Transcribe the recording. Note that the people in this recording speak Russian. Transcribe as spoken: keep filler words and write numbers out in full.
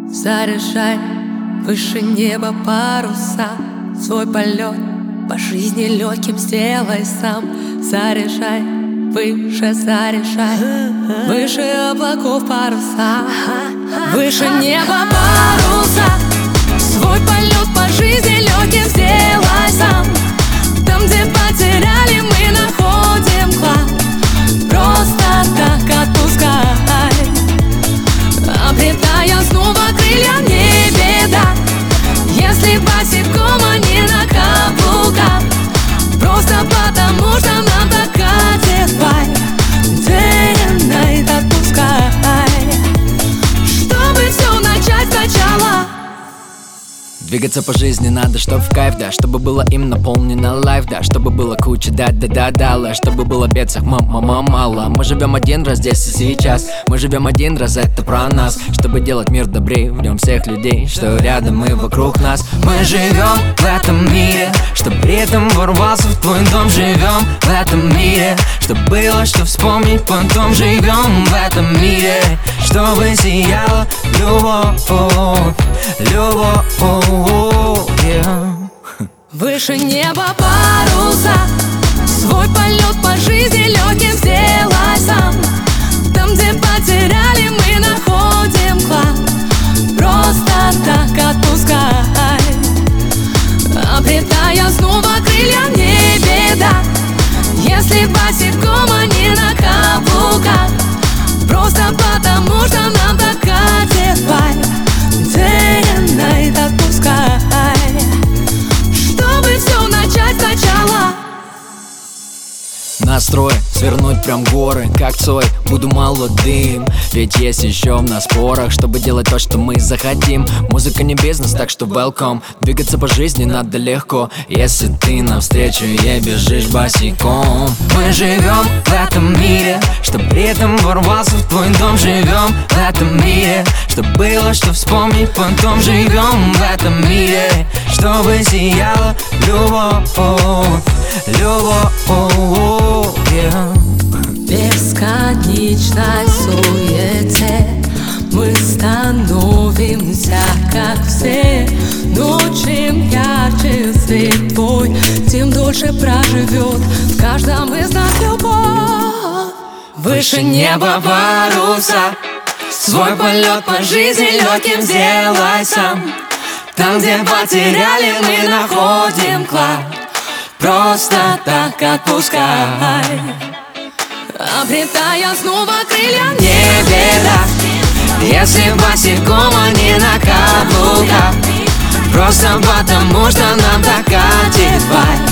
Заряжай выше неба паруса, свой полет по жизни легким сделай сам. Заряжай выше, заряжай выше облаков паруса, выше неба паруса, свой полет по жизни легким сделай сам. Там, где потеряли, мы находим клад. Просто так отпускай, обретая снова крылья, не беда. Если босиком, а не на каблуках, просто потому что нам так катит вайб. Day and night отпускай, чтобы все начать сначала. Двигаться по жизни надо, чтоб в кайф, да. Чтобы было им наполнено лайф, да. Чтобы было куча да-да-да-да, чтобы было бедцах мама мало. Мы живем один раз здесь и сейчас, мы живем один раз, это про нас. Чтобы делать мир добрее, в нем всех людей, что рядом и вокруг нас. Мы живем в этом мире, чтоб ритм ворвался в твой дом. Живем в этом мире, чтоб было что вспомнить потом. Живем в этом мире, чтобы сияла любовь, любовь. Yeah. Выше неба паруса, свой полет по жизни легким сделай сам. Там, где потеряли, мы находим клад. Просто так отпускай, обретая снова крылья, не беда. Если босиком, а не на каблуках, просто потому что нам так катит вайб. Day and night отпускай, чтобы все начать сначала. Настрой свернуть прям горы, как Цой, буду молодым. Ведь есть еще в нас порох, чтобы делать то, что мы захотим. Музыка не бизнес, так что welcome. Двигаться по жизни надо легко, если ты навстречу ей бежишь босиком. Мы живем в этом мире, чтоб ритм ворвался в твой дом. Живем в этом мире, чтоб было что вспомнить потом. Живем в этом мире, чтобы сияла любовь, любовь. Yeah. В бесконечной суете мы становимся как все. Но чем ярче свет твой, тем дольше проживет в каждом из нас любовь. Выше неба паруса, свой полет по жизни легким сделай сам. Там, где потеряли, мы находим клад. Просто так отпускай, обретая снова крылья, не беда. Если босиком, а не на каблуках, просто потому что нам так катит вайб.